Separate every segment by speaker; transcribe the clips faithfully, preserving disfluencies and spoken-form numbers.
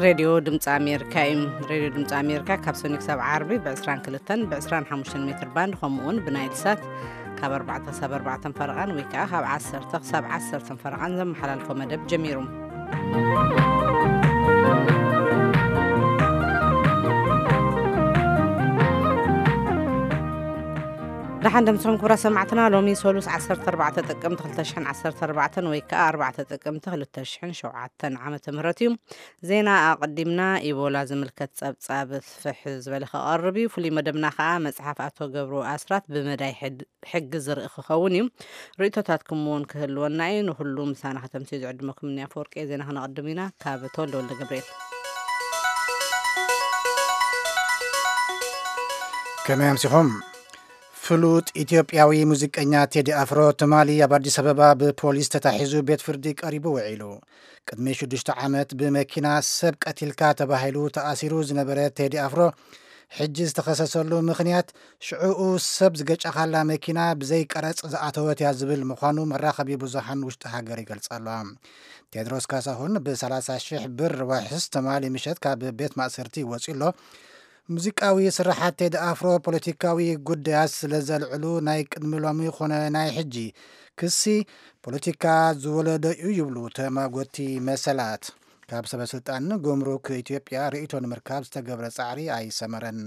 Speaker 1: راديو دمص أمريكا إم راديو دمص أمريكا كابسونيك سبع عربي بعشرين كلتن بعشرين حموشن متر باند خمون بنايل سات كاب أربعة سب أربعة فرقان ويكا كاب عشر تقسب عشر فرقان زم حلالكم مدب جميرهم رح ندمسهم كورا سمعتنا لومي سولوس عشرة أربعة تقم تخلتشحن عشرة أربعة ويكا أربعة تقم تخلتشحن شوعة عامة مرتيم زينا قدمنا إيبو لازم الكتساب تصابت في حزب لخ قربي فلي مدبنا خا مصحف أتو قبرو أسرات بمداي حد حق زرق خوني ريتو تاتكمون كهلوناين وهلو مسانا ختم تيجي عدمكم من يفورك زينا هنا قدمينا كابتول ولا قبريل
Speaker 2: كما يمسحهم فلوت إثيوبياوي موزيكኛ ቴዲ አፍሮ ተማሊ ኣብ አዲስ አበባ ብፖሊስ ተታሒዙ ቤት ፍርዲ ቀሪቡ ውዒሉ ቅድሚ ሽዱሽተ ዓመት ብመኪና ሰብ ቀቲልካ ተባሂሉ ተኣሲሩ ዝነበረ ቴዲ አፍሮ ሕጂ ዝተኸሰሰሉ ምኽንያት ሽዑኡ ሰብ ዝገጨኻላ መኪና ብዘይ ቀረጽ ዝኣተወት እያ ዝብል ምዃኑ መራኸቢ ብዙሓን ውሽጢ ሃገር ይገልጻሉ ቴድሮስ ካሳሁን ብ30 ሺህ ብር ዋሕስ ተማሊ ምሸት ካብ ቤት ማእሰርቲ ወፂሎ ሙዚቃዊ ስራሓት ቴዲ አፍሮ ፖለቲካዊ ጉዳያት ስለዘልዕሉ ናይ ቅድሚ ሎሚ ኾነ ናይ ሕጂ ክሲ ፖለቲካ ዝወለደ እዩ ይብሉ ተማጎቲ መሰላት ካብ ሰበስልጣን ጉምሩክ ኢትዮጵያ ርእይቶ ንምርካብ ዝተገብረ ጻዕሪ ኣይሰመረን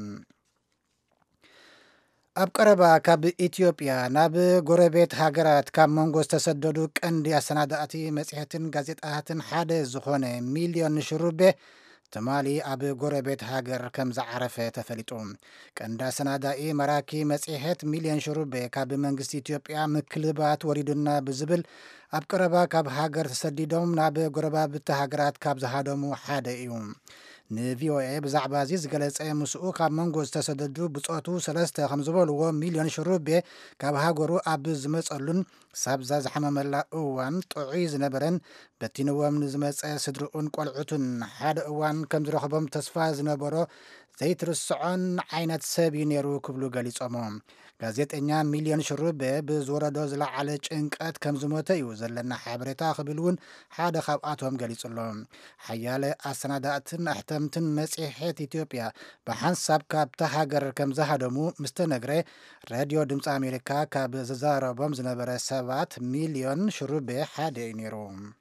Speaker 2: ኣብ ቀረባ ካብ ኢትዮጵያ ናብ ጎረቤት ሃገራት ካብ መንጎ ዝተሰደዱ ቀንዲ ኣሰናዳእቲ መጽሔትን ጋዜጣታትን ሓደ ዝኾነ ሚልዮን ሽሩቤ ተማሊ ኣብ ጎረቤት ሃገር ከም ዝዓረፈ ተፈሊጡ ቀንዲ ኣሰናዳኢ መራኪ መጽሔት ሚልዮን ሽሩቤ ካብ መንግስቲ ኢትዮጵያ ምክልባት ወሪዱና ብዝብል ኣብ ቀረባ ካብ ሃገር ተሰዲዶም ናብ ጎረባብቲ ሃገራት ካብ ዝሃደሙ ሓደ እዩ ንቪኦኤ ብዛዕባ እዚ ዝገለጸ ምስኡ ካብ መንጎ ዝተሰደዱ ብጾቱ ሰለስተ ከም ዝበልዎ ሚልዮን ሽሩቤ ካብ ሃገሩ ኣብ ዝመጸሉን ሳብዛ ዝሓመመላ እዋን ጥዑይ ዝነበረን በቲንዎም ንዝመጸ ስድርኡን ቆልዑቱን ሓደ እዋን ከም ዝረኸቦም ተስፋ ዝነበሮ ዘይትርስዖን ዓይነት ሰብ እዩ ነይሩ ክብሉ ገሊጾሞም ጋዜጠኛ ሚልዮን ሽሩቤ ብዝወረዶ ዝለዓለ ጭንቀት ከም ዝሞተ እዩ ዘለና ሓበሬታ ክብል እውን ሓደ ካብኣቶም ገሊጹሎም ሓያለ ኣሰናዳእትን ኣሕተምትን መጽሔት ኢትዮጵያ ብሓንሳብ ካብታ ሃገር ከም ዝሃደሙ ምስተነግረ ራድዮ ድምፂ ኣሜሪካ ካብ ዝዛረቦም ዝነበረ ሰባት ሚልዮን ሽሩቤ ሓደ እዩ ነይሩ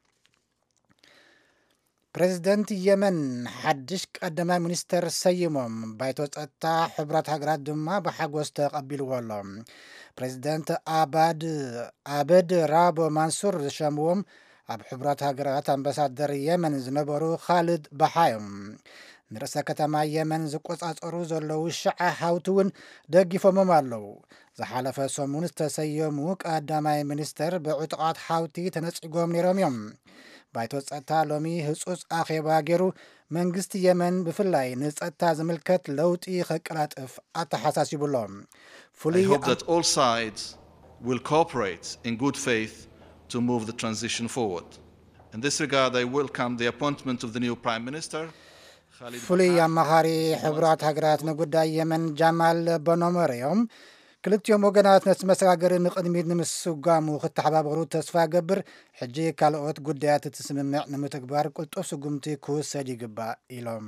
Speaker 2: ፕሬዚደንት የመን ሓድሽ ቀዳማይ ሚኒስተር ሰይሞም ባይቶ ጸጥታ ሕብራት ሃገራት ድማ ብሓጎስ ተቐቢልዎ ኣሎ ፕሬዚደንት ኣባድ ኣበድ ራቦ ማንሱር ዝሸምዎም ኣብ ሕብራት ሃገራት ኣምባሳደር የመን ዝነበሩ ኻልድ ባሓዮም ንርእሰ ከተማ የመን ዝቆጻጸሩ ዘለዉ ሽዓ ሃውቲ እውን ደጊፎሞም ኣለዉ ዝሓለፈ ሰሙን ዝተሰየሙ ቀዳማይ ሚኒስተር ብዕጡቓት ሃውቲ ተነጺጎም ነይሮም እዮም ባይቶ ጸጥታ ሎሚ ህጹጽ ኣኼባ ገይሩ መንግስቲ የመን ብፍላይ ንጸጥታ ዝምልከት ለውጢ ኸቀላጥፍ ኣተሓሳሲቡሎም
Speaker 3: I hope that all sides will cooperate in good faith to move the transition forward. In this regard, I welcome the appointment of the new Prime Minister.
Speaker 2: ፍሉይ ኣማኻሪ ሕብራት ሃገራት ንጉዳይ የመን ጃማል ቦኖመር እዮም ክልቲኦም ወገናት ነቲ መሰጋገሪ ንቕድሚት ንምስጓሙ ክተሓባበሩ ተስፋ ገብር ሕጂ ካልኦት ጉዳያት እቲ ስምምዕ ንምትግባር ቁልጡፍ ስጉምቲ ክውሰድ ይግባእ ኢሎም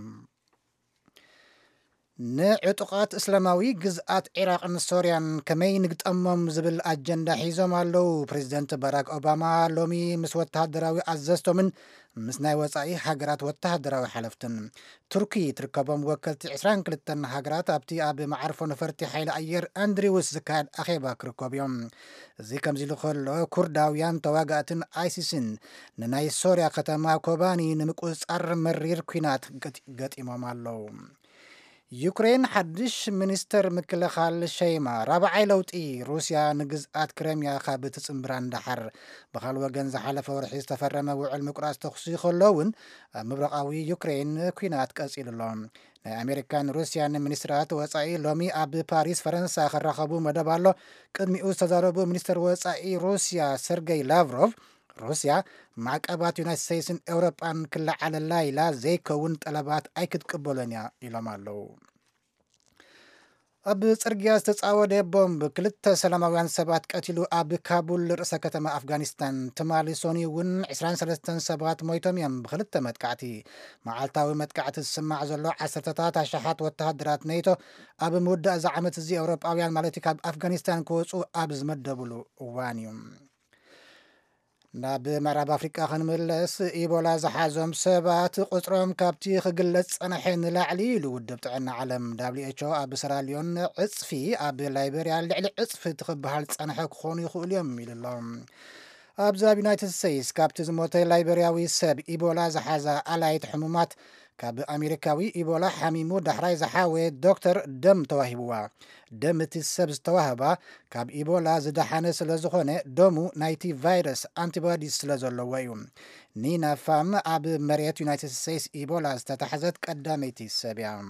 Speaker 2: ንዕጡቓት እስላማዊ ግዝኣት ኢራቅን ሶርያን ከመይ ንግጠሞም ዝብል ኣጀንዳ ሒዞም ኣለዉ ፕሬዚደንት ባራክ ኦባማ ሎሚ ምስ ወተሃደራዊ ኣዘዝቶምን ምስ ናይ ወፃኢ ሃገራት ወተሃደራዊ ሓለፍትን ቱርኪ ትርከቦም ወከልቲ عشرين وثلاثة ሃገራት ኣብቲ ኣብ ማዕርፎ ነፈርቲ ሓይሊ ኣየር ኣንድሪውስ ዝካየድ ኣኼባ ክርከቡ እዮም እዚ ከምዚ ኢሉ ከሎ ኩርዳውያን ተዋጋእትን ኣይሲስን ንናይ ሶርያ ከተማ ኮባኒ ንምቁፅጻር መሪር ኩናት ገጢሞም ኣለዉ ዩክሬን ሓድሽ ሚኒስተር ምክልኻል ሸይማ ራብዓይ ለውጢ ሩስያ ንግዝኣት ክሬምያ ካብ ትጽምብራ እንዳሓር ብኻል ወገን ዝሓለፈ ወርሒ ዝተፈረመ ውዕል ምቁራጽ ተኽሲ ከሎውን ምብራቃዊ ዩክሬን ኩናት ቀጺልሎም ናይ ኣሜሪካን ሩስያን ሚኒስትራት ወፃኢ ሎሚ ኣብ ፓሪስ ፈረንሳ ክራኸቡ መደብ ኣሎ ቅድሚኡ ዝተዛረቡ ሚኒስተር ወፃኢ ሩስያ ሰርጌይ ላቭሮቭ ሩስያ ማዕቀባት ዩናይትድ ስቴትስን ኤውሮጳን ክለዓለላ ኢላ ዘይከውን ጠለባት ኣይክትቅበሎን እያ ኢሎም ኣለዉ ኣብ ጽርግያ ዝተጻወደ ቦምብ ክልተ ሰላማውያን ሰባት ቀቲሉ ኣብ ካቡል ርእሰ ከተማ ኣፍጋኒስታን ትማሊ ሶኒ እውን عشرين وثلاثة ሰባት ሞይቶም እዮም ብክልተ መጥቃዕቲ መዓልታዊ መጥቃዕቲ ዝስማዕ ዘሎ ዓሰርተታት ኣሽሓት ወተሃደራት ኔቶ ኣብ ምውዳእ እዚ ዓመት እዚ ኤውሮጳውያን ማለት ካብ ኣፍጋኒስታን ክወፁ ኣብ ዝመደብሉ እዋን እዩ ናብ ምዕራብ ኣፍሪቃ ክንምለስ ኢቦላ ዝሓዞም ሰባት ቁፅሮም ካብቲ ክግለጽ ፀንሐ ንላዕሊ ኢሉ ውድብ ጥዕና ዓለም ደብሊው ኤች ኦ ኣብ ሰራሊዮን ዕፅፊ ኣብ ላይቤርያ ልዕሊ ዕፅፊ ትኽበሃል ፀንሐ ክኾኑ ይኽእሉ እዮም ኢሉ ኣሎም ኣብዚ ኣብ ዩናይትድ ስቴትስ ካብቲ ዝሞተ ላይቤርያዊ ሰብ ኢቦላ ዝሓዛ ኣላይት ሕሙማት ካብ ኣሜሪካዊ ኢቦላ ሓሚሙ ዳሕራይ ዝሓወ ዶክተር ደም ተዋሂብዋ ደም እቲ ሰብ ዝተዋህባ ካብ ኢቦላ ዝደሓነ ስለ ዝኾነ ደሙ ናይቲ ቫይረስ አንቲቦዲስ ስለ ዘለዎ እዩ ኒና ፋም ኣብ መሬት ዩናይትድ ስቴትስ ኢቦላ ዝተታሕዘት ቀዳመይቲ ሰብ እያ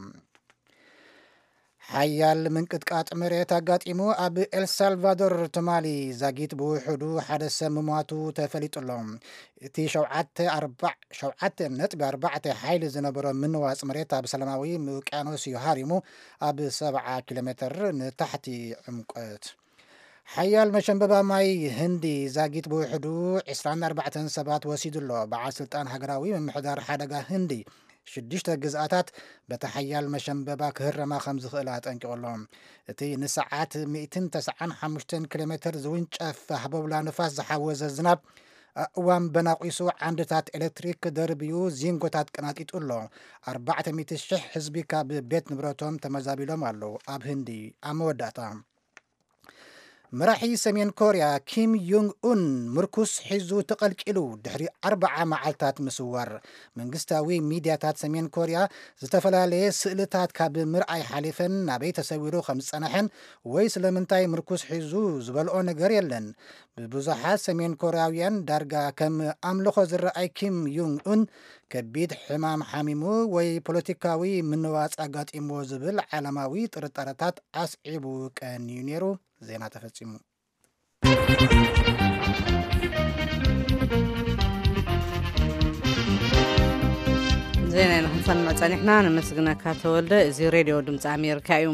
Speaker 2: ሓያል ምንቅጥቃጥ መሬት ኣጋጢሙ ኣብ ኤልሳልቫዶር ትማሊ ዛጊት ብውሕዱ ሓደ ሰብ ምሟቱ ተፈሊጡሎ እቲ ሸውዓተ ነጥቢ ኣርባዕተ ሓይሊ ዝነበሮ ምንዋፅ መሬት ኣብ ሰላማዊ ውቅያኖስ እዩ ሃሪሙ ኣብ ሰብዓ ኪሎ ሜትር ንታሕቲ ዕምቆት ሓያል መሸንበባ ማይ ህንዲ ዛጊት ብውሕዱ عشرين وأربعة ሰባት ወሲዱሎ በዓል ስልጣን ሃገራዊ ምምሕዳር ሓደጋ ህንዲ ሽዱሽተ ግዝኣታት በቲ ሓያል መሸንበባ ክህረማ ከም ዝኽእል ኣጠንቂቖሎም እቲ ንሰዓት مئة وتسعة وخمسين ኪሎ ሜትር ዝውንጨፍ ሃበብላ ንፋስ ዝሓወዘ ዝናብ እዋን በናቂሱ ዓንድታት ኤሌክትሪክ ደርብዩ ዚንጎታት ቀናጢጡሎ ኣርባዕተ ሚእቲ ሽሕ ህዝቢ ካብ ቤት ንብረቶም ተመዛቢሎም ኣለዉ ኣብ ህንዲ ኣብ መወዳእታ መራሒ ሰሜን ኮርያ ኪም ዮንግ ኡን ምርኩስ ሒዙ ተቐልቂሉ ድሕሪ ኣርባዓ መዓልታት ምስዋር መንግስታዊ ሚድያታት ሰሜን ኮርያ ዝተፈላለየ ስእልታት ካብ ምርኣይ ሓሊፈን ናበይ ተሰዊሩ ከም ዝፀንሐን ወይ ስለምንታይ ምርኩስ ሒዙ ዝበልኦ ነገር የለን ብብዙሓት ሰሜን ኮርያውያን ዳርጋ ከም ኣምልኾ ዝረኣይ ኪም ዮንግ ኡን ከቢድ ሕማም ሓሚሙ ወይ ፖለቲካዊ ምንዋፅ ኣጋጢሞ ዝብል ዓለማዊ ጥርጣረታት ኣስዒቡ ቀኒዩ ነይሩ ዜና ተፈጺሙ
Speaker 1: ዜና ንክንሰምዕ ፀኒሕና ንመስግነካ ተወልደ እዚ ሬድዮ ድምፂ ኣሜሪካ እዩ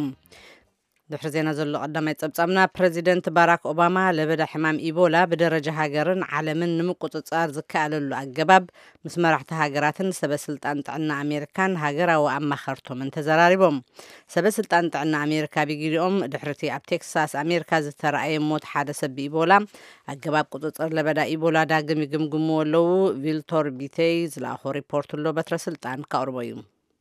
Speaker 1: ድሕሪ ዜና ዘሎ ቀዳማይ ፀብጻብና ፕሬዚደንት ባራክ ኦባማ ለበዳ ሕማም ኢቦላ ብደረጃ ሃገርን ዓለምን ንምቁፅፃር ዝከኣለሉ ኣገባብ ምስ መራሕቲ ሃገራትን ሰበስልጣን ጥዕና ኣሜሪካን ሃገራዊ ኣማኸርቶምን ተዘራሪቦም ሰበስልጣን ጥዕና ኣሜሪካ ብጊዜኦም ድሕርቲ ኣብ ቴክሳስ ኣሜሪካ ዝተረኣየ ሞት ሓደ ሰብ ብኢቦላ ኣገባብ ቁፅፅር ለበዳ ኢቦላ ዳግም ይግምግምዎ ኣለዉ ቪልቶር ቢቴይ ዝለኣኾ ሪፖርት ኣሎ በትረ ስልጣን ካቅርቦ እዩ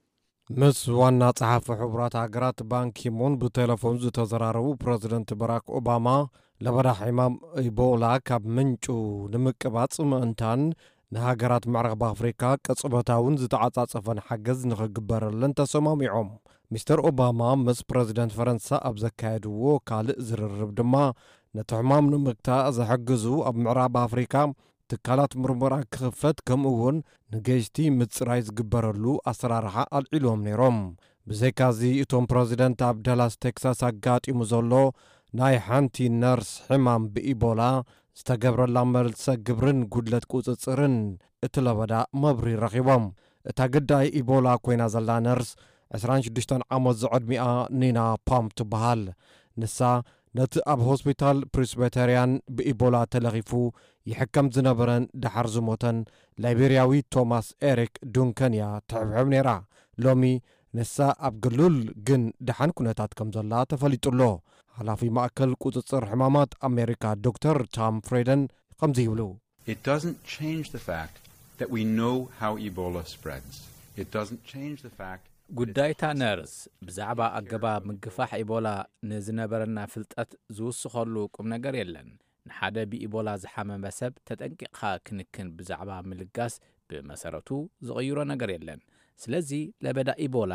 Speaker 4: ምስ ዋና ጸሓፊ ሕቡራት ሃገራት ባንኪሙን ብቴሌፎን ዝተዘራረቡ ፕሬዚደንት ባራክ ኦባማ ለበዳ ሕማም ኢቦላ ካብ ምንጩ ንምቅባፅ ምእንታን ንሃገራት ምዕራብ ኣፍሪካ ቅጽበታውን ዝተዓጻጸፈን ሓገዝ ንኽግበረለን ተሰማሚዖም ሚስተር ኦባማ ምስ ፕሬዚደንት ፈረንሳ ኣብ ዘካየድዎ ካልእ ዝርርብ ድማ ነቲ ሕማም ንምግታእ ዘሕግዙ ኣብ ምዕራብ ኣፍሪካ ትካላት ምርመራ ክኽፈት ከምኡውን ንገሽቲ ምፅራይ ዝግበረሉ ኣሰራርሓ ኣልዒሎም ነይሮም ብዘይካዚ እቶም ፕሬዚደንት ኣብ ዳላስ ቴክሳስ ኣጋጢሙ ዘሎ ናይ ሓንቲ ነርስ ሕማም ብኢቦላ ዝተገብረላ መልሰ ግብርን ጉድለት ቁፅፅርን እቲ ለበዳ መብሪ ረኺቦም እታ ግዳይ ኢቦላ ኮይና ዘላ ነርስ عشرين وستة ዓመት ዝዕድሚኣ ኒና ፓም ትበሃል ንሳ ነቲ ኣብ ሆስፒታል ፕሬስቢተርያን ብኢቦላ ተለኺፉ ይሕከም ዝነበረን ድሓር ዝሞተን ላይቤርያዊ ቶማስ ኤሪክ ዱንከን እያ ትሕብሕብ ነይራ ሎሚ ንሳ ኣብ ግሉል ግን ድሓን ኩነታት ከም ዘላ ተፈሊጡሎ ሓላፊ ማእከል ቁፅፅር ሕማማት ኣሜሪካ ዶክተር ቶም ፍሬደን ከምዚ ይብሉ
Speaker 5: It doesn't change the fact that we know how Ebola spreads. It doesn't change the fact
Speaker 6: ጉዳይታ ነርስ ብዛዕባ ኣገባብ ምግፋሕ ኢቦላ ንዝነበረና ፍልጠት ዝውስኸሉ ቁም ነገር የለን ንሓደ ብኢቦላ ዝሓመመ ሰብ ተጠንቂቕካ ክንክን ብዛዕባ ምልጋስ ብመሰረቱ ዝቕይሮ ነገር የለን ስለዚ ለበዳ ኢቦላ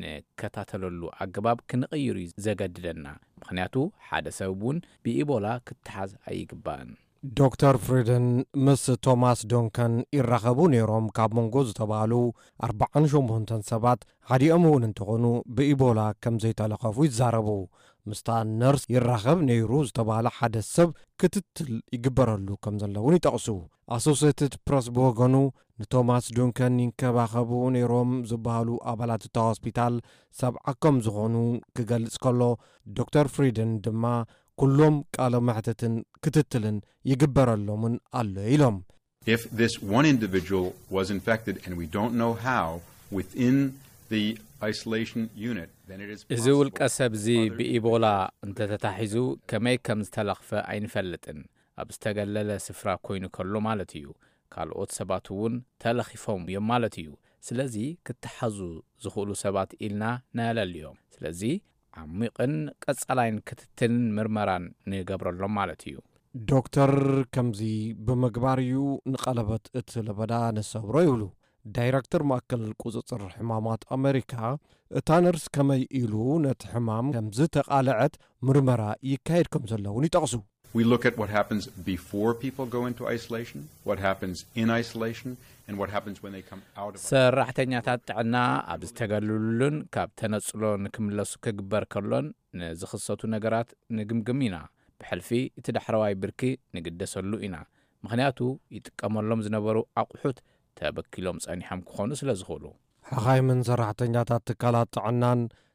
Speaker 6: ንከታተለሉ ኣገባብ ክንቕይሩ ዘገድደና ምክንያቱ ሓደ ሰብ እውን ብኢቦላ ክትሓዝ ኣይግባእን
Speaker 4: ዶክተር ፍሪደን ምስ ቶማስ ዶንከን ይራኸቡ ነይሮም ካብ መንጎ ዝተባሃሉ ኣርባዓን ሸሞንተን ሰባት ሓዲኦም እውን እንተኾኑ ብኢቦላ ከም ዘይተለኸፉ ይዛረቡ። ምስታ ነርስ ይራኸብ ነይሩ ዝተባሃለ ሓደ ሰብ ክትትል ይግበረሉ ከም ዘለውን ይጠቕሱ። ኣሶሴትድ ፕረስ ብወገኑ ንቶማስ ዶንከን ይንከባኸቡ ነይሮም ዝበሃሉ ኣባላት እታ ሆስፒታል ሰብዓ ከም ዝኾኑ ክገልጽ ከሎ ዶክተር ፍሪደን ድማ ኩሎም ቃለ መሕተትን ክትትልን ይግበረሎምን ኣሎ ኢሎም።
Speaker 5: If this one individual was infected and we don't know how within the isolation unit, then it is
Speaker 6: እዚ ውልቀ ሰብ እዚ ብኢቦላ እንተተታሒዙ ከመይ ከም ዝተለኽፈ ኣይንፈልጥን። ኣብ ዝተገለለ ስፍራ ኮይኑ ከሎ ማለት እዩ። ካልኦት ሰባት እውን ተለኺፎም እዮም ማለት እዩ። ስለዚ ክትሓዙ ዝኽእሉ ሰባት ኢልና ናያለልዮም። ስለዚ ዓሚቕን ቀጻላይን ክትትልን ምርመራን ንገብረሎም ማለት እዩ።
Speaker 4: ዶክተር ከምዚ ብምግባር እዩ ንቐለበት እቲ ለበዳ ነሰብሮ ይብሉ። ዳይረክተር ማእከል ቁፅፅር ሕማማት ኣሜሪካ እታ ነርስ ከመይ ኢሉ ነቲ ሕማም ከምዚ ተቓልዐት ምርመራ ይካየድ ከም ዘለውን ይጠቕሱ።
Speaker 5: We look at what happens before people go into isolation, what happens in isolation, and what happens when they come out of isolation.
Speaker 6: ሰራሕተኛታት ጥዕና ኣብ ዝተገለሉን ካብ ተነጽሎ ንክምለሱ ክግበር ከሎን ንዝኽሰቱ ነገራት ንግምግም ኢና። ብሕልፊ እቲ ዳሕረዋይ ብርኪ ንግደሰሉ ኢና። ምክንያቱ ይጥቀመሎም ዝነበሩ ኣቑሑት ተበኪሎም ጸኒሖም ክኾኑ ስለ ዝኽእሉ።
Speaker 4: ሓኻይምን ሰራሕተኛታት ትካላት ጥዕናን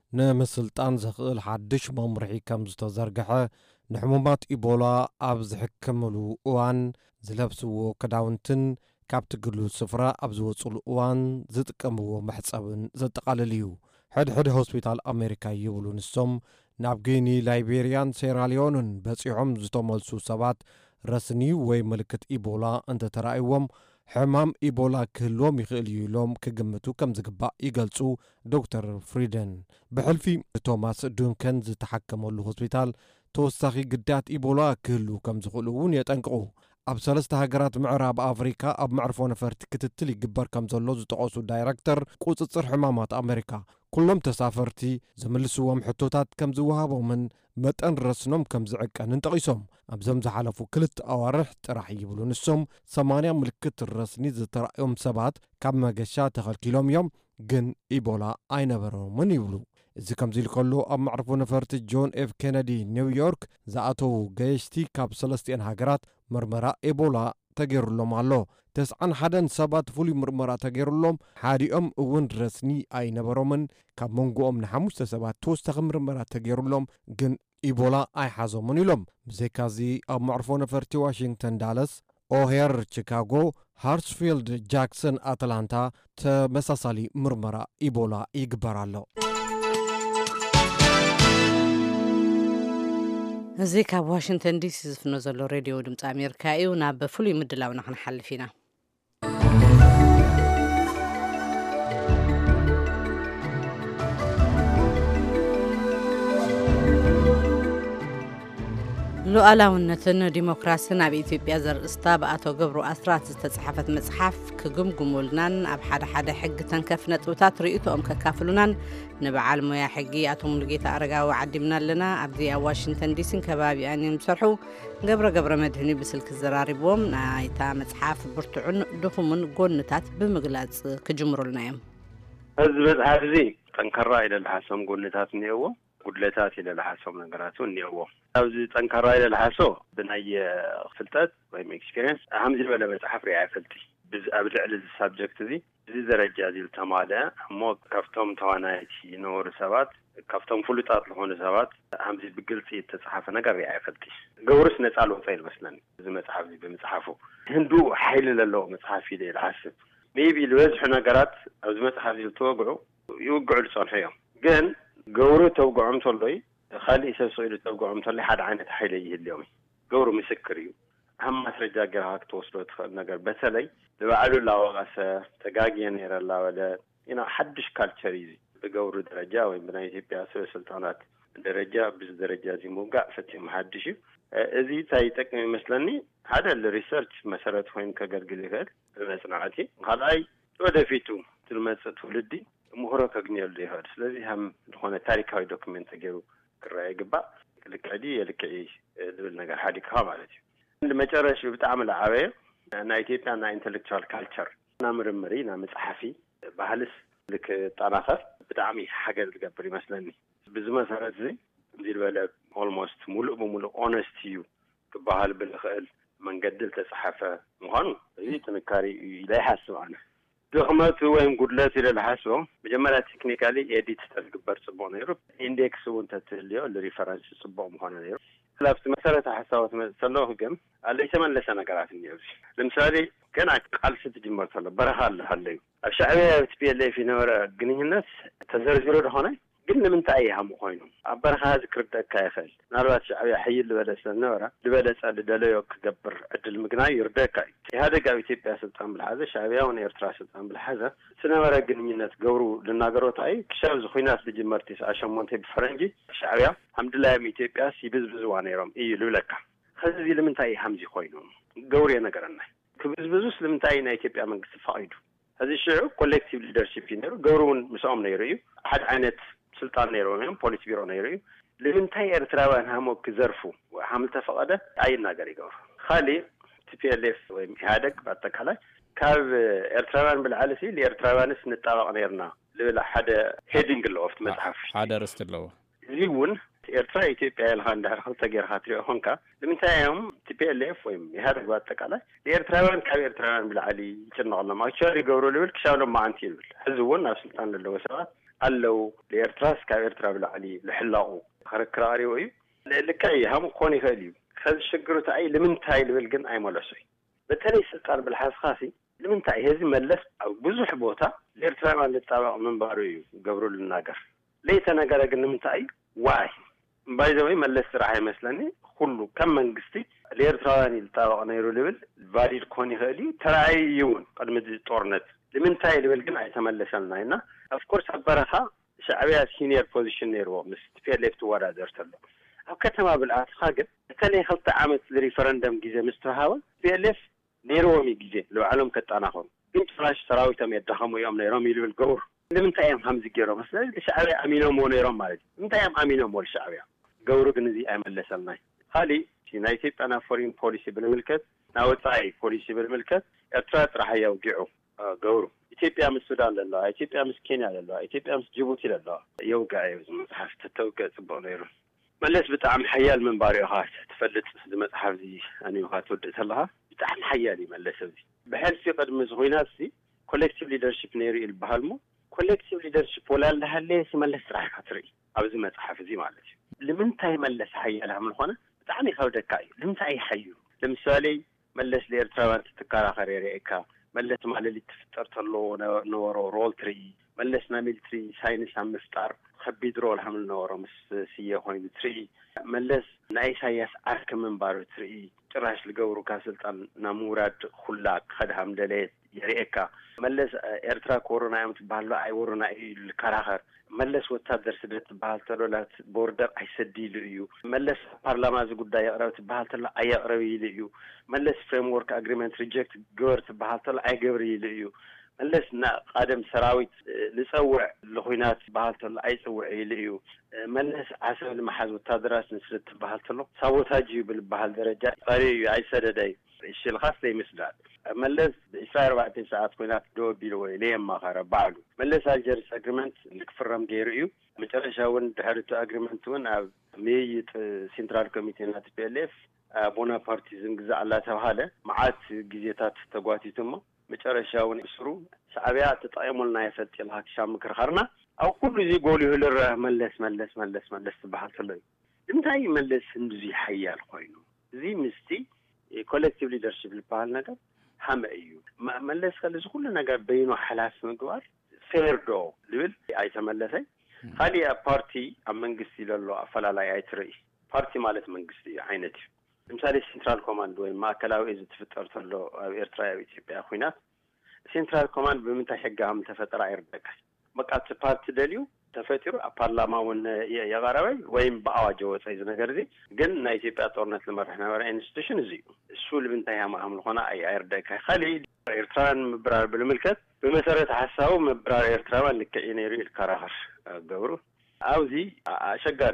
Speaker 4: ንምስልጣን ዝኽእል ሓድሽ መምርሒ ከም ዝተዘርግሐ ንሕሙማት ኢቦላ ኣብ ዝሕከምሉ እዋን ዝለብስዎ ክዳውንትን ካብ ትግሉ ስፍራ ኣብ ዝወፅሉ እዋን ዝጥቀምዎ መሕፀብን ዘጠቓልል እዩ። ሕድሕድ ሆስፒታል ኣሜሪካ ይብሉ ንሶም ናብ ጊኒ፣ ላይቤርያን ሴራሊዮንን በፂሖም ዝተመልሱ ሰባት ረስኒ ወይ ምልክት ኢቦላ እንተተራእይዎም ሕማም ኢቦላ ክህልዎም ይኽእል እዩ ኢሎም ክግምቱ ከም ዝግባእ ይገልጹ ዶክተር ፍሪደን። ብሕልፊ ቶማስ ዶንከን ዝተሓከመሉ ሆስፒታል ተወሳኺ ግዳት ኢቦላ ክህሉ ከም ዝኽእሉ እውን የጠንቅቑ። ኣብ ሰለስተ ሃገራት ምዕራብ ኣፍሪካ ኣብ መዕርፎ ነፈርቲ ክትትል ይግበር ከም ዘሎ ዝጠቐሱ ዳይረክተር ቁፅፅር ሕማማት ኣሜሪካ ኩሎም ተሳፈርቲ ዝምልስዎም ሕቶታት ከም ዝወሃቦምን መጠን ረስኖም ከም ዝዕቀንን ጠቒሶም። ኣብዞም ዝሓለፉ ክልተ ኣዋርሕ ጥራሕ ይብሉ ንሶም ሰማንያ ምልክት ረስኒ ዝተራእዮም ሰባት ካብ መገሻ ተኸልኪሎም እዮም፣ ግን ኢቦላ ኣይነበሮምን ይብሉ። እዚ ከምዚ ኢሉ ከሎ ኣብ መዕርፎ ነፈርቲ ጆን ኤፍ ኬነዲ ኒውዮርክ ዝኣተዉ ገየሽቲ ካብ ሰለስቲአን ሃገራት ምርመራ ኢቦላ ተገይሩሎም ኣሎ። ተስዓን ሓደን ሰባት ፍሉይ ምርመራ ተገይሩሎም፣ ሓዲኦም እውን ረስኒ ኣይነበሮምን። ካብ መንጎኦም ንሓሙሽተ ሰባት ተወሳኺ ምርመራ ተገይሩሎም፣ ግን ኢቦላ ኣይሓዞምን ኢሎም። ብዘይካዚ ኣብ መዕርፎ ነፈርቲ ዋሽንግተን ዳለስ፣ ኦሄር ቺካጎ፣ ሃርስፊልድ፣ ጃክሰን ኣትላንታ ተመሳሳሊ ምርመራ ኢቦላ ይግበር ኣሎ።
Speaker 1: እዚ ካብ ዋሽንግተን ዲሲ ዝፍኖ ዘሎ ሬድዮ ድምፂ ኣሜሪካ እዩ። ናብ ፍሉይ ምድላውና ክንሓልፍ ኢና። ሉዓላውነትን ዲሞክራሲን ኣብ ኢትዮጵያ ዘርእስታ ብኣቶ ገብሩ ኣስራት ዝተጻሕፈት መጽሓፍ ክግምግሙልናን ኣብ ሓደ ሓደ ሕጊ ተንከፍ ነጥብታት ርእይቶኦም ከካፍሉናን ንበዓል ሞያ ሕጊ ኣቶ ሙሉጌታ ኣረጋዊ ዓዲምና ኣለና። ኣብዚ ኣብ ዋሽንግተን ዲሲን ከባቢኣን እዮም ዝሰርሑ። ገብረ ገብረ መድህኒ ብስልኪ ዘራሪብዎም ናይታ መጽሓፍ ብርቱዕን ድኹምን ጎንታት ብምግላጽ ክጅምሩልና እዮም።
Speaker 7: እዚ መጽሓፍ እዚ ጠንከራ ኢለ ዝሓሶም ጎንታት እኒአዎ፣ ጉድለታት ኢለ ዝሓሶም ነገራት እኒአዎ። ኣብዚ ጠንካራ ኢለ ዝሓሶ ብናይ ፍልጠት ወይም ኤክስፒሪየንስ ሃምዚ ዝበለ መጽሓፍ ሪኣ ይፈልቲ ኣብ ልዕሊ እዚ ሳብጀክት እዚ እዚ ደረጃ እዚ ዝተማልአ እሞ ካብቶም ተዋናይቲ ዝነበሩ ሰባት ካብቶም ፍሉጣት ዝኾኑ ሰባት ሃምዚ ብግልፂ ዝተጻሓፈ ነገር ሪኣ ይፈልቲ። ገብሩስ ነፃ ልወፃ ይመስለኒ እዚ መጽሓፍ እዚ ብምጽሓፉ ህንዱ ሓይሊ ዘለዎ መጽሓፍ ኢለ ዝሓስብ ሜቢ ዝበዝሑ ነገራት ኣብዚ መጽሓፍ እዚ ዝተወግዑ ይውግዑ ዝጸንሑ እዮም። ግን ገብሩ ተውግዖም ተሎይ ካሊእ ሰብ ስኢሉ ተውግዖም ተሎይ ሓደ ዓይነት ሓይሊ ይህልዮም። ገብሩ ምስክር እዩ። ኣም ማስረጃ ገርካ ክትወስዶ ትኽእል ነገር በተለይ ንባዕሉ ላወቐሰ ተጋግየ ነይረላ ወለ ኢና ሓድሽ ካልቸር እዩ ብገብሩ ደረጃ ወይ ብናይ ኢትዮጵያ ሰበ ስልጣናት ደረጃ ብዚ ደረጃ እዚ ምውጋዕ ፈፂሙ ሓድሽ እዩ። እዚ እንታይ ይጠቅም ይመስለኒ ሓደ ለሪሰርች መሰረት ኮይኑ ከገልግል ይኽእል ብመጽናዕቲ፣ ካልኣይ ወደፊቱ ትልመጽእ ትውልዲ ምሁሮ ከግንየሉ ይኽእል። ስለዚ ሃም ዝኾነ ታሪካዊ ዶክመንት ገይሩ ክረአ ይግባእ። ልክዕዲ የልክዒ ዝብል ነገር ሓዲግካ ማለት እዩ። መጨረሻ ብጣዕሚ ለዓበየ ናይ ኢትዮጵያ ናይ ኢንተሌክቹዋል ካልቸር ና ምርምሪ ና መጽሐፊ ባህልስ ልክ ጣናኸር ብጣዕሚ ሓገዝ ዝገብር ይመስለኒ ብዚ መሰረት እዚ ዝልበለ ኦልሞስት ሙሉእ በሙሉእ ኦነስት እዩ ክበሃል ብልኽእል መንገዲ ተጻሓፈ ምዃኑ እዚ ጥንካሬ ይሓስብ ኣነ ድኽመቱ ወይም ጉድለት ኢለ ዝሓስቦ መጀመርያ ቴክኒካሊ ኤዲት ተግበር ጽቡቕ ነይሩ ኢንዴክስ እውን ተትህልዮ ለሪፈረንስ ጽቡቕ ምዃኑ ነይሩ ላብቲ መሰረተ ሓሳባት መሰለሁ ግን አለይ ተመለሰ ነገራት እንየው ለምሳሌ ገና ቃልስ ትጅመር ተለ በረኻ አለዩ ኣብ ሻዕቢያ ቲፒኤልኤፍ ነበረ ግንኙነት ተዘርዝሮ ደሆነ ግን ለምንታይ ያም ኮይኑ ኣብ በረኻ ዝክርደካ ይኽእል ናልባት ሻዕቢያ ሕይል ልበለሰ ነበረ ልበለጸ ልደለዮ ክገብር ዕድል ምግናይ ይርደካ ኢህአዴግ ኣብ ኢትዮጵያ ስልጣን ብልሓዘ ሻዕቢያ ወን ኤርትራ ስልጣን ብልሓዘ ስነበረ ግንኙነት ገብሩ ልናገሮት ኣይ ክሻብ ዝኹይናት ልጅመር ትስዓ ሸሞንተ ብፈረንጂ ሻዕቢያ ሐምድላህ ኢትዮጵያ ሲብዝብዝዋ ነይሮም እዩ ልብለካ ከዚ ለምንታይ ሐምዚ ኮይኑ ገብሩ የነገረና ክብዝብዙስ ለምንታይ ናይ ኢትዮጵያ መንግስት ፈቂዱ እዚ ሽዑ ኮሌክቲቭ ሊደርሺፕ ይነሩ ገብሩን ምስኦም ነይሩ እዩ ሓደ ዓይነት ስልጣን ነይሮም ፖሊስ ቢሮ ነይሩ እዩ ለምንታይ ኤርትራውያን ሃሞ ክዘርፉ ሐምል ተፈቀደ አይናገር ይገብሩ خالي ቲፒኤልኤፍ ወይ ኢህአዴግ በአጠቃላይ ካብ ኤርትራውያን ብልዓለሲ ለኤርትራውያንስ ንጣባቅ ነርና ለላ ሓደ ሄዲንግ ሎፍት መጽሐፍ
Speaker 6: ሓደ ርስትለው
Speaker 7: እዚውን ኤርትራ ኢትዮጵያ ያልሃን ዳር ኸልተ ገርኻ ትሪኦ ሆንካ ለምንታይም ቲፒኤልኤፍ ወይ ኢህአዴግ በአጠቃላይ ለኤርትራውያን ካብ ኤርትራውያን ብልዓሊ ይጭነቅሎም አክቹዋሊ ገብሩ ልብል ክሻውሎም ማአንቲ ይብል ህዝቡን ናብ ስልጣን ለለው ሰባት አለው ለኤርትራስ ካብ ኤርትራ ብልዓሊ ለሕላቁ ክርክራሪው እዩ ለልካይ ሃም ኮን ይኸል እዩ ከዚ ሽግሩ ታይ ለምንታይ ልብል ግን አይመለሰይ በተለይ ስልጣን ብልሓስኻሲ ለምንታይ ህዚ መለስ ኣብ ብዙሕ ቦታ ለኤርትራውያን ለጣባቅ መንባሩ እዩ ገብሩ ልናገር ለይተ ነገር ግን ለምንታይ ዋይ ባይዘው መለስ ስራ አይመስለኒ ሁሉ ከም መንግስቲ ለኤርትራውያን ለጣባቅ ነይሩ ልብል ቫሊድ ኮን ይኸል እዩ ተራይዩን ቀድም ጦርነት ለምንታይ ልብል ግን አይተመለሰልናይና ኦፍ ኮርስ አበረኻ ሻዕቢያ ሲኒየር ፖዚሽን ነይሩ ምስ ቲፒኤልኤፍ ተወዳደር ተሎ ኣብ ከተማ ብልኣትኻ ግን በተለይ ክልተ ዓመት ለሪፈረንደም ጊዜ ምስተሃወ ቲፒኤልኤፍ ነይሮም ጊዜ ለባዕሎም ከጣናኸሩ ግን ፍራሽ ሰራዊቶም የዳኸሙ እዮም ነይሮም ይልብል ገብሩ ለምንታይ እዮም ሃምዚ ገይሮም መስለኝ ሻዕቢያ አሚኖም ነይሮም ማለት ምንታይ እዮም አሚኖም ወል ሻዕቢያ ገብሩ ግን እዚ አይመለሰልናይ ኻሊ ናይ ኢትዮጵያና ፎሪን ፖሊሲ ብልምልከት ናወፃኢ ፖሊሲ ብልምልከት ኤርትራ ጥራሕ ያውጊዑ ገብሩ ኢትዮጵያ ምስ ሱዳን ለለዋ ኢትዮጵያ ምስ ኬንያ ለለዋ ኢትዮጵያ ምስ ጅቡቲ ለለዋ የውጋይ መጽሐፍ ተተውገጽ ጽቡቕ ነይሩ መለስ ብጣዕሚ ሓያል መንባሪ ኢኻ ትፈልጥ ዝመጽሐፍ እዚ ኣነ ኢኻ ትወድእ ተለኻ ብጣዕሚ ሓያል ይመለስ እዚ ብሕልፊ ቅድሚ ዝኹይናት እዚ ኮሌክቲቭ ሊደርሺፕ ነይሩ ይልበሃል ሞ ኮሌክቲቭ ሊደርሺፕ ወላልሃለየ ሲመለስ ጥራሕ ኢኻ ትርኢ ኣብዚ መጽሐፍ እዚ ማለት እዩ ለምንታይ መለስ ሓያል ሃም ዝኾነ ብጣዕሚ ይኸብደካ እዩ ለምንታይ ይሓዩ ለምሳሌ መለስ ለኤርትራውያን ትከራኸር የርእካ መለስ ማለት ትፍጠር ተሎ ነበሮ ሮል ትርኢ መለስና ሚሊትሪ ሳይንስ ኣብ ምፍጣር ከቢድ ሮል ሃምል ነበሮ ምስ ስየ ኮይኑ ትርኢ መለስ ናይ ኢሳያስ ዓርክ መንባሩ ትርኢ ጭራሽ ዝገብሩ ካብ ስልጣን ናብ ምውራድ ኩላ ክኸድሃም ደለየት የርእካ መለስ ኤርትራ ኮሮና እዮም ትበሃሉ ኣይወሩና እዩ ልከራኸር መለስ ወታደር ስደት ትበሃል ተሎላት ቦርደር ኣይሰዲሉ እዩ መለስ ፓርላማ እዚ ጉዳይ የቕረብ ትበሃል ተሎ ኣየቕረብ ኢሉ እዩ መለስ ፍሬምወርክ አግሪመንት ሪጀክት ግበር ትበሃል ተሎ ኣይገብር ኢሉ እዩ መለስ ና ቀደም ሰራዊት ልፀውዕ ለኹይናት ትበሃል ተሎ ኣይፀውዕ ኢሉ እዩ መለስ ዓሰብ ልመሓዝ ወታደራት ንስለት ትበሃል ተሎ ሳቦታጅ ብል በሃል ደረጃ ቀሪ እዩ ኣይሰደደይ ሽልኻስ ዘይምስላል መለስ ዒስራ ኣርባዕተ ሰዓት ኮይናት ደው ቢሉ ወይ ለየማኸረ ባዕሉ መለስ አልጀርስ አግሪመንት ልክፍረም ገይሩ እዩ መጨረሻ እውን ድሕሪቱ አግሪመንት እውን ኣብ ሜይጥ ሴንትራል ኮሚቴ ና ቲፒኤልኤፍ ቦናፓርቲዝም ግዛዕላ ተባሃለ መዓት ጊዜታት ተጓቲቱሞ መጨረሻ እውን እስሩ ሻዕቢያ ተጠቂሙልና የፈጥልሃ ክሻም ምክርኸርና ኣብ ኩሉ እዚ ጎሊሁ ልረአ መለስ መለስ መለስ መለስ ትበሃል ተሎ እዩ እንታይ መለስ እንዚ ሓያል ኮይኑ እዚ ምስቲ ኮሌክቲቭ ሊደርሺፕ ልበሃል ነገር ሃመ እዩ መለስ ከለዚ ኩሉ ነገር በይኑ ሓላፍ ምግባር ፌር ዶ ልብል ኣይተመለሰይ ካሊ ፓርቲ ኣብ መንግስቲ ለሎ ኣፈላላይ ኣይትርኢ ፓርቲ ማለት መንግስቲ ዓይነት እዩ ለምሳሌ ሴንትራል ኮማንድ ወይ ማዕከላዊ እዚ ትፍጠር ተሎ ኣብ ኤርትራ ኣብ ኢትዮጵያ ኩናት ሴንትራል ኮማንድ ብምንታይ ሕጋም ተፈጠረ ኣይርደቃል መቃት ፓርቲ ደልዩ ተፈጢሩ ኣብ ፓርላማ እውን የቀረበ ወይም በአዋጅ ወፀ እዚ ነገር እዚ ግን ናይ ኢትዮጵያ ጦርነት ለመርሕ ነበረ ኢንስቲትዩሽን እዚ እሱ ልብንታይ ሃማም ልኾና ኣይ ኣይርደቃል ካሊ ኤርትራን ምብራር ብልምልከት በመሰረት ሐሳቡ ምብራር ኤርትራን ልክዕ ነይሩ ይልከራኸር ገብሩ ኣብዚ አሸጋሪ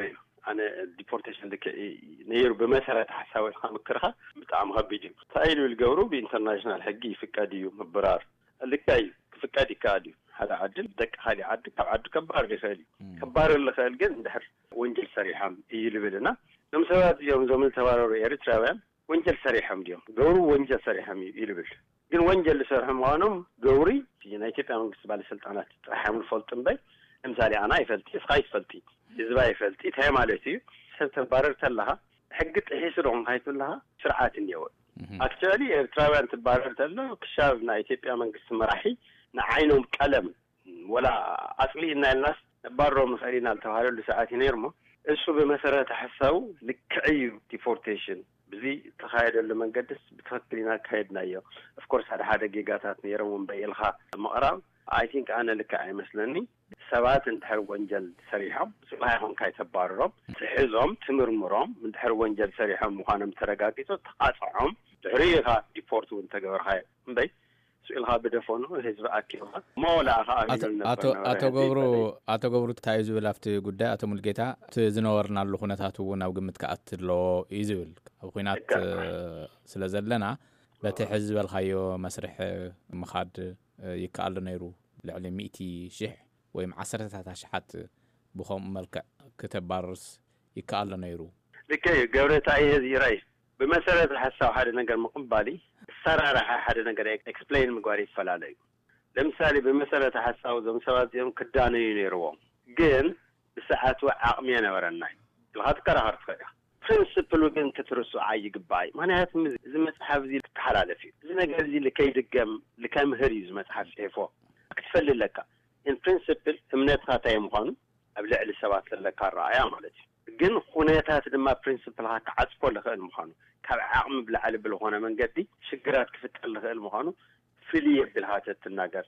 Speaker 7: أنا ديبورتيشن لك نير بمسألة حساوي خام كرها بتعم هبيجي تايلو الجورو بإنترناشنال حقي في كاديو مبرار اللي كاي في كادي كاديو هذا عدل دك هذا عدل كب عدل كبار بخالي كبار اللي خال جن دحر وينجل سريحام يجي بدنا لما سوات يوم زمن توارو إيرتراويان وينجل سريحام ديوم جورو وينجل سريحام يجي بس جن وينجل سريحام وانم جوري في يونايتد أمريكا بالي سلطنات رحم فلتن بي مثالي أنا يفلتي سقاي فلتي إذا يفلتي تهي مالتي ستبارر تلها حقت حيسرهم هاي تلها سرعات اليوم أكتوالي تراوان تبارر تلها كشافنا إثيوبيا من قسم مراحي نعينهم كلام ولا أصلي إن الناس برا مسألين التوارر لساعات يرموا إيشو بمسألة تحسوا لكعي ديفورتيشن بزي تخيل اللي من قدس بتفكرنا كهدنا إياه of course هذا هذا جيجاتات نيرمون بيلها مقرام I think أنا لكعي مثلني سبات انتحر وانجل سريحهم سلاحهم كاي تباررهم تحزهم تمرمرهم من تحر وانجل سريحهم مخانم ترقاقيتو تقاطعهم تحريها ديبورتو انتقور هاي مبي سؤالها بدفونه هزب أكيوها مولا
Speaker 6: أتو قبرو أتو قبرو تايزو بلافتي قدا أتو ملقيتا تزنورنا اللو خونتاتو ناو قمت كأتر لو إيزول أو خينات سلازلنا باتي حزب الخايو مسرح مخاد يكال نيرو لعلي مئتي شح ويم عسرة تشحات بخوم ملك كتب بارس يكال نيرو
Speaker 7: لكي قبرتا أي هذي رأي بمسألة الحسا وحد نقر مقبالي السرعة راح حد نقر explain مقاري فلالي لمثالي بمسألة الحسا وذا مسوات يوم كداني ينيروهم جين بساعات وعقمينا ورناي الغاد كرهار فيها principle وجن تترسو عاي قباي ما أنا هات زي متحف زي التحلال فيه زي نقر زي لكي دقم لكي مهري زي متحف إيفو أكتفل لك in principle امنات خاطئ مقام أبلع لسوات لك الرأي مالتي جن خونيتات لما principle هات عصفو لك المخانو كعقم بالعلي بالغونة من قدي شكرات كفت لك المخانو فيلي بالهاتت الناقر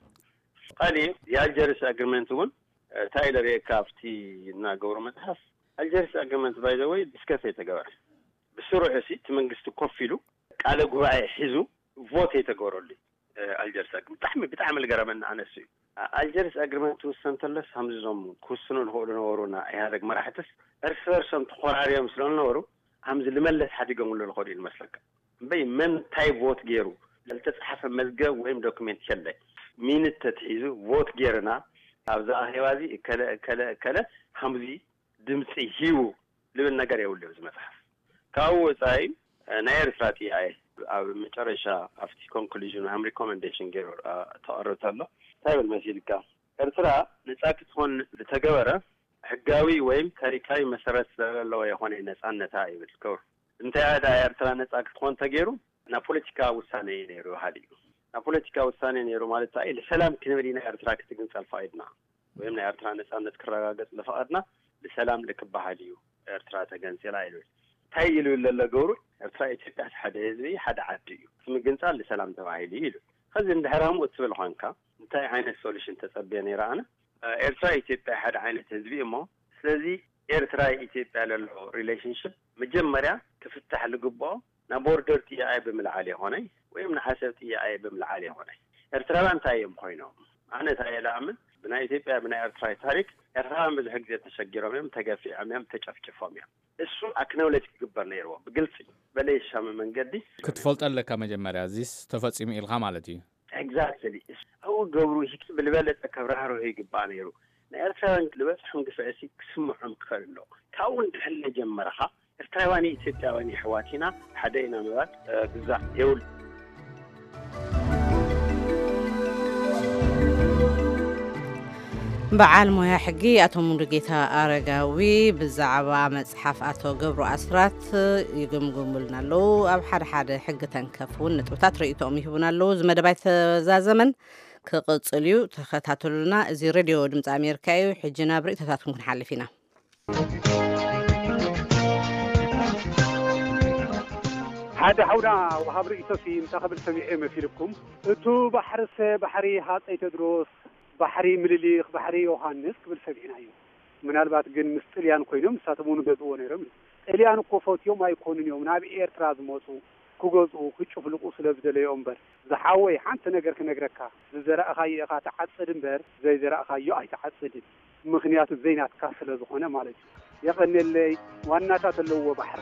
Speaker 7: قالي يا الجرس أجرمنتون تايلر يكافتي ناقور متحف الجرس أجرمنت باي ذا واي ديسكاسي تجار بسرعة سي تمنجستو كوفيلو على جواي حزو فوت يتجاروا لي الجرس بتحمل بتعمل جرمنا عن السوق الجرس أجرمنت والسنتلس هم زم كوسنون هو نورونا هذا مرحتس أرسلسن تقارير مثلنا نورو هم زي ملت حد يقول له الخوري المسلك بي من تايب فوت جيرو للتصحف مزجة وهم دوكمنت شلة مين التتحيزو فوت جيرنا أبزا هوازي كلا كلا كلا هم زي دمسي هيو لمن نجار يقول له المسحف كأو تايب نير ساتي أي أو مترشة أفتي conclusion هم recommendation جيرو تقرأت الله طيب المسير كا أرسلا نتأكد هون لتجاورة حقاوي ويم تاريخي مسارات لو يهون الناس عن نتائج الكور أنت هذا أرسلا نتأكد هون تجارو نابوليتيكا وساني نيرو هذه نابوليتيكا وساني نيرو مالتها إيه السلام كنبرينا أرسلا كتجن سالفايدنا ويمنا أرسلا ناس عن نتكرر لفقدنا السلام لك بحاليو أرسلا تجن سلايلو تايلو اللي جورو أرسلا يتفتح حد هذي حد عديو ثم جنسال السلام تبعيلي خزن دهرهم وتسبل خانكا انتهي عين السوليشن تسبيني رانا إرتراي تبقى حد عين تزبيه مو سلذي إرتراي تبقى له ريليشنشيب مجمرة كفتح لقبه نبوردر تي أي بملعالي هوني ويمن حسب تي أي بملعالي هوني إرتراي انتهي مخينهم أنا تهي لأمن بناي تبقى بناي إرتراي تاريك إرتراي بزحق زي تشجرهم يم تقفي عميم تشفشفهم يم السو أكنولت كبر نيرو بقلتي بليش هم من قدي
Speaker 6: كنت فلت قال لك مجمرة زيس تفصيل إلغام على تي
Speaker 7: exactly أو جبرو هيك بالبلد أكبره هيك بانيرو نأرتان لبس حمد فاسي سمعهم كفرلو كون حل جمرها إرتواني ستواني حواتنا حدينا مواد جزء يول
Speaker 1: በዓል ሞያ ሕጊ ኣቶ ሙሉጌታ ኣረጋዊ ብዛዕባ መፅሓፍ ኣቶ ገብሩ ኣስራት ይግምግሙልና ኣለዉ ኣብ ሓደ ሓደ ሕግተን ከፍ እውን ነጥብታት ርእይቶኦም ይህቡና ኣለዉ እዚ መደባይ ተዛዘመን ክቕፅል እዩ ተኸታተሉና እዚ ሬድዮ ድምፂ ኣሜሪካ እዩ ሕጂ ናብ ርእይቶታትኩም ክንሓልፍ ኢና
Speaker 8: ሓደ ሓውና ወሃብ ርእይቶሲ እንተኸብል ሰሚዐ መሲልኩም እቱ ባሕርሰ ባሕሪ ሃፀይ ቴድሮስ ባሕሪ ምልሊኽ ባሕሪ ዮሃንስ ክብል ሰሚዕና እዩ ምናልባት ግን ምስ ጥልያን ኮይኖም ንሳቶም እውን ገዝዎ ነይሮም ጥልያን እኮ ፈትዮም ኣይኮኑን እዮም ናብ ኤርትራ ዝመፁ ክገዝኡ ክጭፍልቁ ስለ ዝደለዮም እምበር ዝሓወይ ሓንቲ ነገር ክነግረካ ዝዘራእኻዮ ኢኻ ተዓፅድ እምበር ዘይዘራእኻዮ ኣይተዓፅድን ምክንያቱ ዘይናትካ ስለ ዝኾነ ማለት እዩ يقنلي واناتات اللو بحر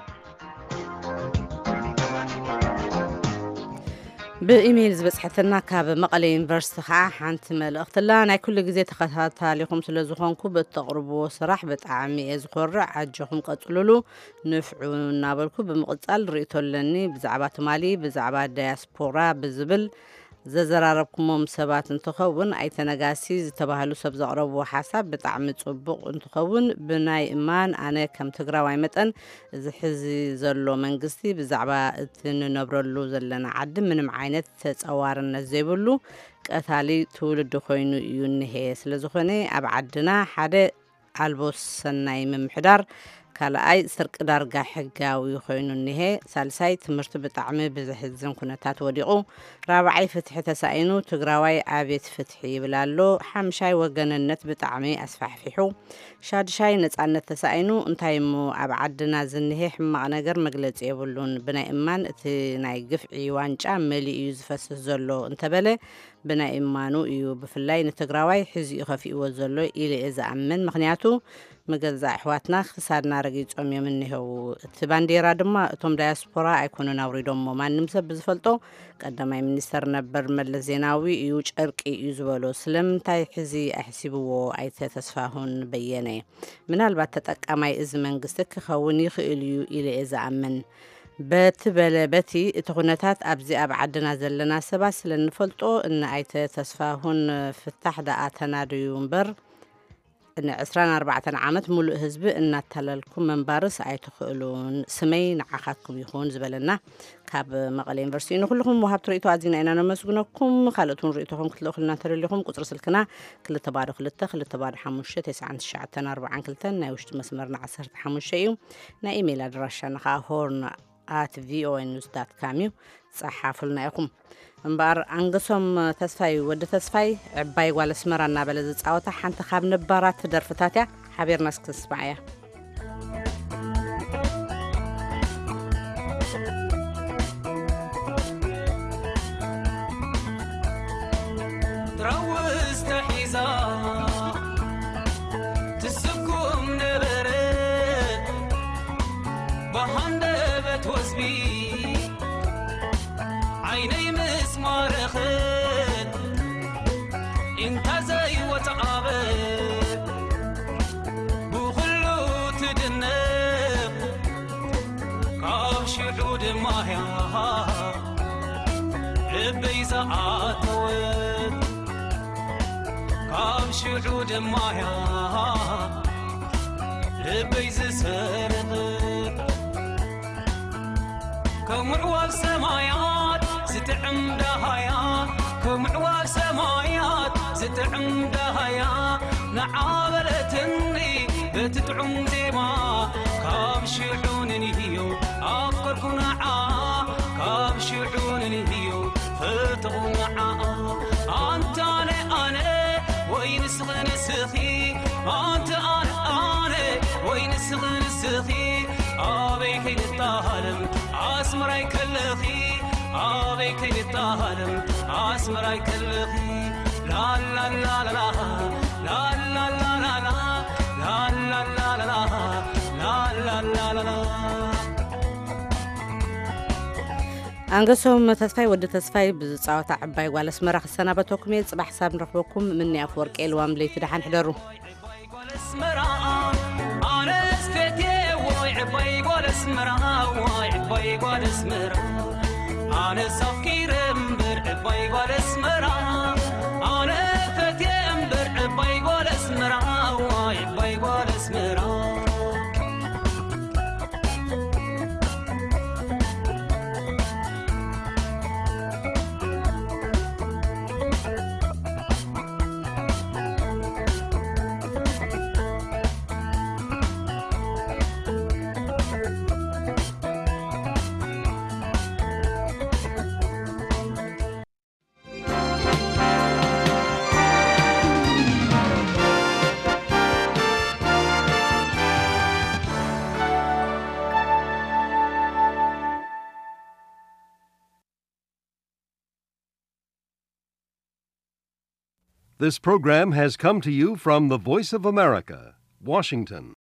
Speaker 1: بإيميل زبصحتنا كاب مقالة يونيفرسيتي خا حانت ملأخت الله ناي كل جزء تخطها لكم سلزخونكم بتقربوا صراح بتعمي إزخرع عجهم قتلولو نفعوا نابلكم بمقتل ريتولني بزعبات مالي بزعبات دياسبورا بزبل ززراربكم سبات انتخون أي تنقاسي زتباهلو سب زقربوا حساب بتعمي صبق انتخون بناي إمان أنا كم تقرأ ويمتن زحزي زلو منقستي بزعبا تنبرلو زلنا عد من معاينة تتصوارنا زيبلو كأثالي تولد خوينو يونهي سلزخوني أبعدنا حدا ألبوس سناي من محدار كالاي سرق دارغا حقاوي خوينو النهي سالساي تمرت بطعمي بزحزن كنتات وديقو رابعي فتح تساينو تقراواي عابيت فتحي بلالو حمشاي وقننت بطعمي أسفح فيحو شادشاي نتعنت تساينو انتايمو أبعدنا زنهي حماق نقر مقلت يبولون بنا إمان اتناي قفعي وانجا ملي يوزفس الزلو انتبالي بنا إمانو إيو بفلاي نتقراواي حزي يخفي وزلو إلي إذا أمن مخنياتو مجزء حواتنا خسرنا رجيت أمي منه هو تبانديرا دما توم دياسبورا يكونوا نوريدهم ما نمسب بزفلتو قدام المنستر نبر مل زيناوي يوج أركي يزولو سلم تاي حزي أحسبوا أي تتسفاهون بينه من البات تتأكمي إذ من قصتك خوني خيليو إلى إذا أمن بتبلبتي تغنتات أبزي أبعدنا زلنا سباس لنفلتو إن أي تتسفاهون في التحدى أتناديون بر إن عسران أربعة عامت ملء هزب إن تلالكم من بارس أي تخلون سمين عخاتكم يخون زبلنا كاب مقالين برسين كلكم وهاب تريتو عزينا إننا نمسكناكم خالتون ريتوهم كتلو خلنا تري لكم قطر سلكنا كل تبارك للتخ كل تبارك حموشة تسعة الشعتنا أربعة كلتنا ناوشت مسمرنا عصر حموشة نا إيميل أدراشنا خاهورن at v o n news dot com صحافلنا لكم انبار انقسم تسفاي ود تسفاي عباي والاسمرنا بلز صاوتا حنت خاب نبارات درفتاتيا حبير ناس تسمعيا
Speaker 9: تروس تحيزا تسكم نبرد بهندبت وزبي عيني مسمار خد انت زي وتعابد بخلو تدنب كاب شعود ماهيا لبي زعاتود كاب شعود ماهيا لبي زسرد كمعوال سمايات ستعم دهايا كمعوال سمايات ستعم دهايا نعابلتني بتتعم زيما كاب شعون نهيو أفكركو نعا كاب شعون نهيو فتغو نعا أنت أنا أنا وين سغن سخي أنت أنا أنا وين سغن سخي أبيك نتهالم أسمراي كلخي أبيك نتهالم أسمراي كلخي لا لا لا لا لا لا لا لا لا لا لا لا لا لا لا لا لا
Speaker 1: أنقسم تسفاي ود تسفاي بصوت عباي والاسمرا خسنابتكم يصبح حساب نرفقكم مني أفورك إلوام لي تدحن حضروا عباي قول اسمرا واي عباي قول اسمرا أنا سفكير امبر عباي قول اسمرا أنا فتي امبر عباي قول اسمرا واي عباي قول اسمرا
Speaker 10: This program has come to you from the Voice of America, Washington.